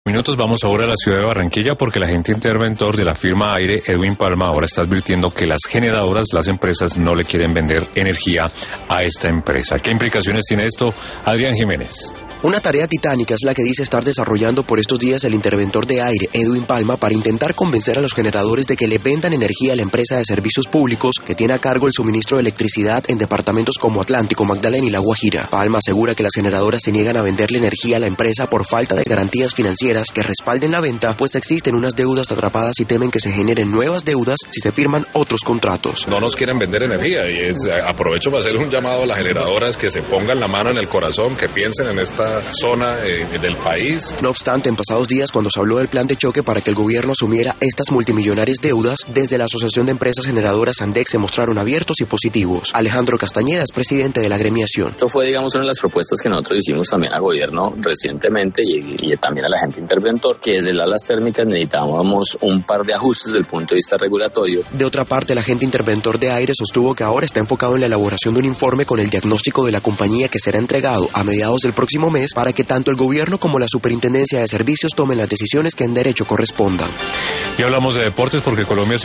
Minutos, vamos ahora a la ciudad de Barranquilla porque el agente interventor de la firma Aire, Edwin Palma, ahora está advirtiendo que las generadoras, las empresas, no le quieren vender energía a esta empresa. ¿Qué implicaciones tiene esto? Adrián Jiménez. Una tarea titánica es la que dice estar desarrollando por estos días el interventor de Aire, Edwin Palma, para intentar convencer a los generadores de que le vendan energía a la empresa de servicios públicos que tiene a cargo el suministro de electricidad en departamentos como Atlántico, Magdalena y La Guajira. Palma asegura que las generadoras se niegan a venderle energía a la empresa por falta de garantías financieras que respalden la venta, pues existen unas deudas atrapadas y temen que se generen nuevas deudas si se firman otros contratos. No nos quieren vender energía y aprovecho para hacer un llamado a las generadoras que se pongan la mano en el corazón, que piensen en esta zona del país. No obstante, en pasados días, cuando se habló del plan de choque para que el gobierno asumiera estas multimillonarias deudas, desde la Asociación de Empresas Generadoras ANDEC se mostraron abiertos y positivos. Alejandro Castañeda es presidente de la agremiación. Esto fue, una de las propuestas que nosotros hicimos también al gobierno recientemente y también al agente interventor, que desde las térmicas necesitábamos un par de ajustes desde el punto de vista regulatorio. De otra parte, el agente interventor de Aire sostuvo que ahora está enfocado en la elaboración de un informe con el diagnóstico de la compañía que será entregado a mediados del próximo mes para que tanto el gobierno como la Superintendencia de Servicios tomen las decisiones que en derecho correspondan. Y hablamos de deportes porque Colombia